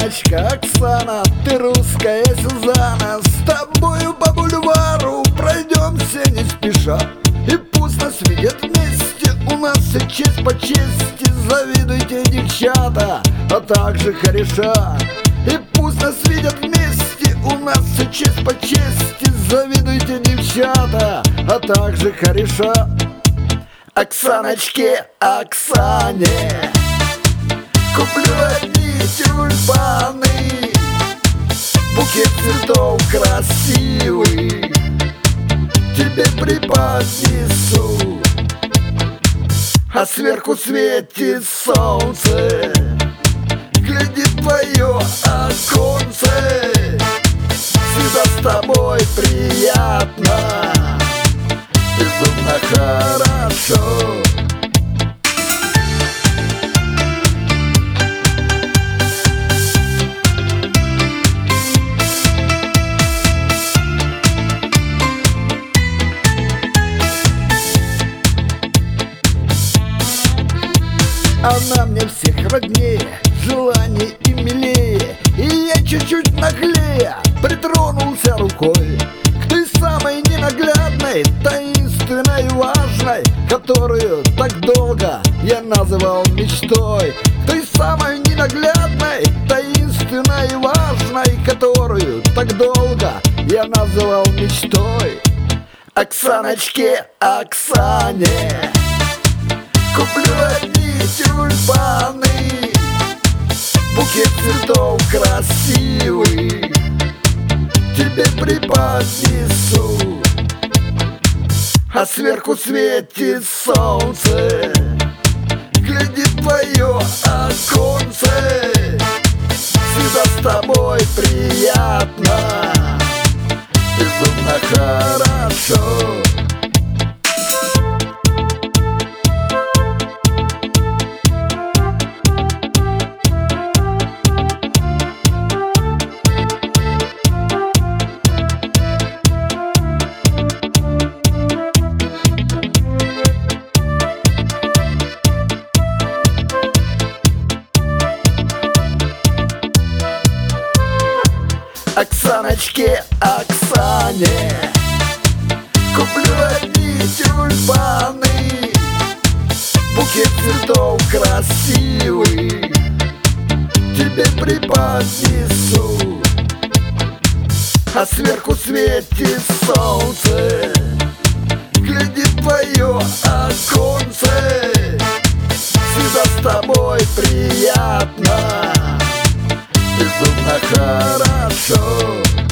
Оксаночка, Оксана, ты русская Сюзанна. С тобою по бульвару пройдемся не спеша, и пусть нас видят вместе, у нас все честь по чести. Завидуйте, девчата, а также кореша. И пусть нас видят вместе, у нас все честь по чести. Завидуйте, девчата, а также кореша. Оксаночке, Оксане куплю одни тюльпаны, букет цветов красивый тебе преподнесу. А сверху светит солнце, глядит твое оконце. Всегда с тобой приятно, безумно хорошо. Она мне всех роднее, желание и милее, и я чуть-чуть наглее притронулся рукой к той самой ненаглядной, таинственной, важной, которую так долго я называл мечтой. К той самой ненаглядной, таинственной, важной, которую так долго я называл мечтой. Оксаночке, Оксане куплю одни тюльпаны, букет цветов красивый тебе преподнесу. А сверху светит солнце, глядит твое оконце. Всегда с тобой приятно, безумно хорошо. Оксаночке, Оксане куплю одни тюльпаны, букет цветов красивый тебе преподнесу. А сверху светит солнце, глядит твое оконце. Всегда с тобой приятно, безумно хорошо.